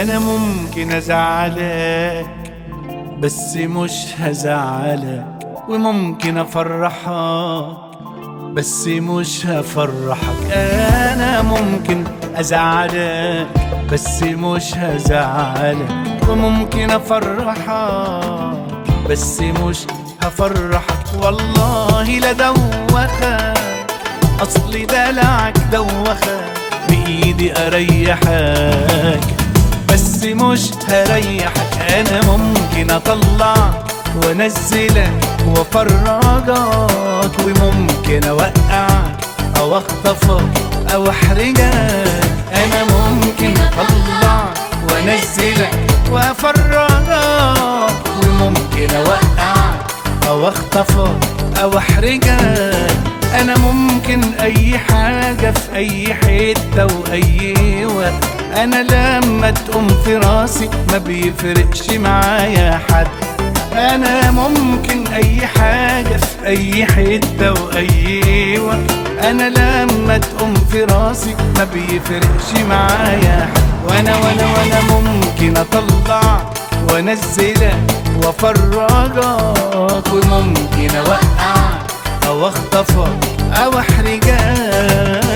انا ممكن ازعلك بس مش هزعلك، وممكن افرحك بس مش هفرحك. انا ممكن ازعلك بس مش هزعلك، وممكن افرحك بس مش هفرحك. والله لا دوخك، اصلي دلعك دوخك، بايدي اريحك بس مش هريحك. انا ممكن اطلعك وانزلك وافرجك، وممكن اوقعك او اخطفك او احرجك. انا ممكن اطلعك وانزلك وافرجك، وممكن اوقعك او اخطفك او احرجك. انا ممكن اي حاجة في اي حتة واي وقت. انا لما تقوم في راسي ما بيفرقش معايا حد. انا ممكن اي حاجة في اي حتة واي وقت. انا لما تقوم في راسي ما بيفرقش معايا حد. وانا ممكن اطلع وانزلك وافرجك، وممكن اوقعك او اخطفك او احرجك.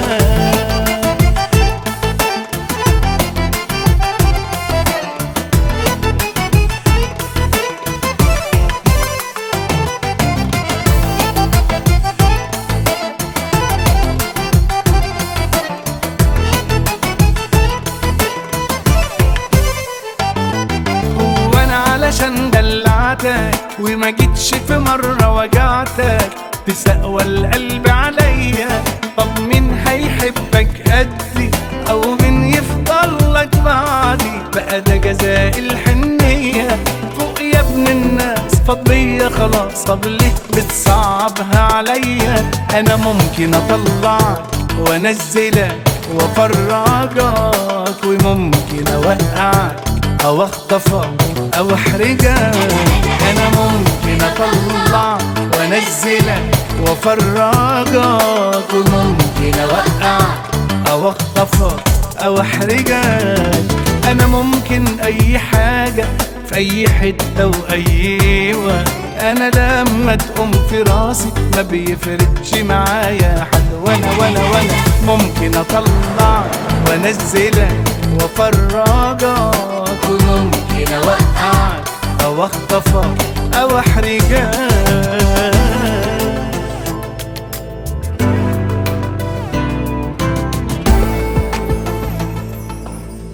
علشان دلعتك وما جيتش في مرة وجعتك، تسقوى القلب عليا. طب مين هيحبك قدي او مين يفضل لك بعدي؟ بقى ده جزاء الحنية. فوق يا ابن الناس فضية خلاص، طب ليه بتصعبها عليا؟ انا ممكن اطلعك وانزلك وافرجك، وممكن اوقعك او اخطفك او احرجك. انا ممكن اطلع وانزلك وافرجك، وممكن اوقعك او اخطفك او احرجك. انا ممكن اي حاجة في اي حتة واي وقت. انا لما تقوم في راسي ما بيفرقش معايا حد. وانا ممكن اطلع وانزلك وافرجك، وممكن اوقعك او اخطفك او احرجك.